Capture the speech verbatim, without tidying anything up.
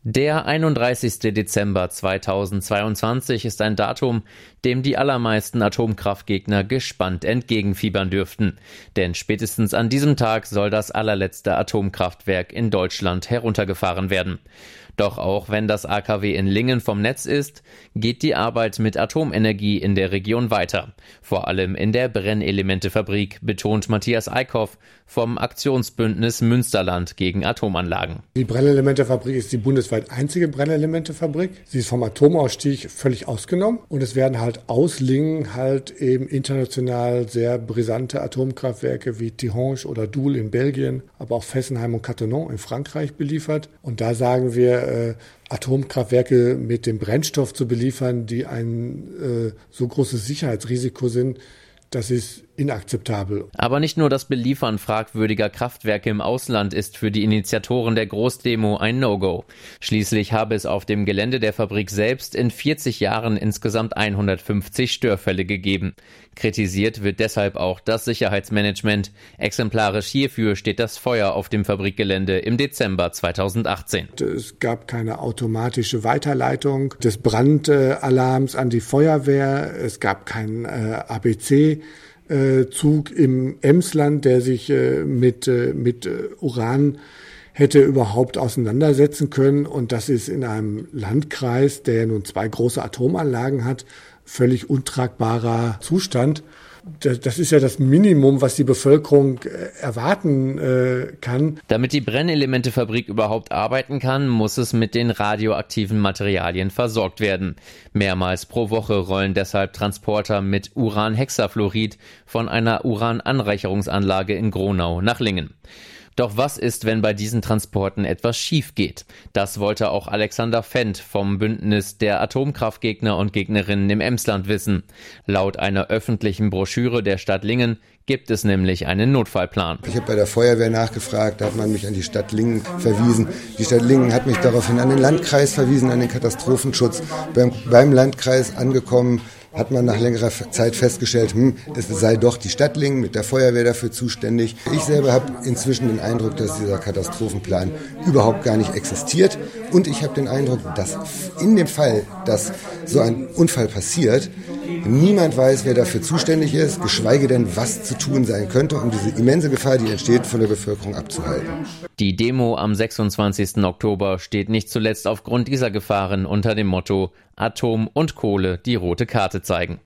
Der einunddreißigster Dezember zweitausendzweiundzwanzig ist ein Datum, dem die allermeisten Atomkraftgegner gespannt entgegenfiebern dürften. Denn spätestens an diesem Tag soll das allerletzte Atomkraftwerk in Deutschland heruntergefahren werden. Doch auch wenn das A K W in Lingen vom Netz ist, geht die Arbeit mit Atomenergie in der Region weiter. Vor allem in der Brennelementefabrik, betont Matthias Eickhoff vom Aktionsbündnis Münsterland gegen Atomanlagen. Die Brennelementefabrik ist die bundesweit einzige Brennelementefabrik. Sie ist vom Atomausstieg völlig ausgenommen und es werden halt aus Lingen halt eben international sehr brisante Atomkraftwerke wie Tihange oder Doel in Belgien, aber auch Fessenheim und Cattenom in Frankreich beliefert. Und da sagen wir, äh, Atomkraftwerke mit dem Brennstoff zu beliefern, die ein äh, so großes Sicherheitsrisiko sind, das ist inakzeptabel. Aber nicht nur das Beliefern fragwürdiger Kraftwerke im Ausland ist für die Initiatoren der Großdemo ein No-Go. Schließlich habe es auf dem Gelände der Fabrik selbst in vierzig Jahren insgesamt hundertfünfzig Störfälle gegeben. Kritisiert wird deshalb auch das Sicherheitsmanagement. Exemplarisch hierfür steht das Feuer auf dem Fabrikgelände im Dezember zweitausendachtzehn. Es gab keine automatische Weiterleitung des Brandalarms an die Feuerwehr. Es gab keinen äh, A B C Zug im Emsland, der sich äh, mit, äh, mit äh, Uran hätte überhaupt auseinandersetzen können. Und das ist in einem Landkreis, der nun zwei große Atomanlagen hat, völlig untragbarer Zustand. Das ist ja das Minimum, was die Bevölkerung erwarten äh, kann. Damit die Brennelementefabrik überhaupt arbeiten kann, muss es mit den radioaktiven Materialien versorgt werden. Mehrmals pro Woche rollen deshalb Transporter mit Uranhexafluorid von einer Urananreicherungsanlage in Gronau nach Lingen. Doch was ist, wenn bei diesen Transporten etwas schief geht? Das wollte auch Alexander Fendt vom Bündnis der Atomkraftgegner und Gegnerinnen im Emsland wissen. Laut einer öffentlichen Broschüre der Stadt Lingen gibt es nämlich einen Notfallplan. Ich habe bei der Feuerwehr nachgefragt, da hat man mich an die Stadt Lingen verwiesen. Die Stadt Lingen hat mich daraufhin an den Landkreis verwiesen, an den Katastrophenschutz. Beim, beim Landkreis angekommen hat man nach längerer Zeit festgestellt, hm, es sei doch die Stadt Lingen mit der Feuerwehr dafür zuständig. Ich selber habe inzwischen den Eindruck, dass dieser Katastrophenplan überhaupt gar nicht existiert. Und ich habe den Eindruck, dass in dem Fall, dass so ein Unfall passiert, niemand weiß, wer dafür zuständig ist, geschweige denn, was zu tun sein könnte, um diese immense Gefahr, die entsteht, von der Bevölkerung abzuhalten. Die Demo am sechsundzwanzigsten Oktober steht nicht zuletzt aufgrund dieser Gefahren unter dem Motto Atom und Kohle die rote Karte zeigen.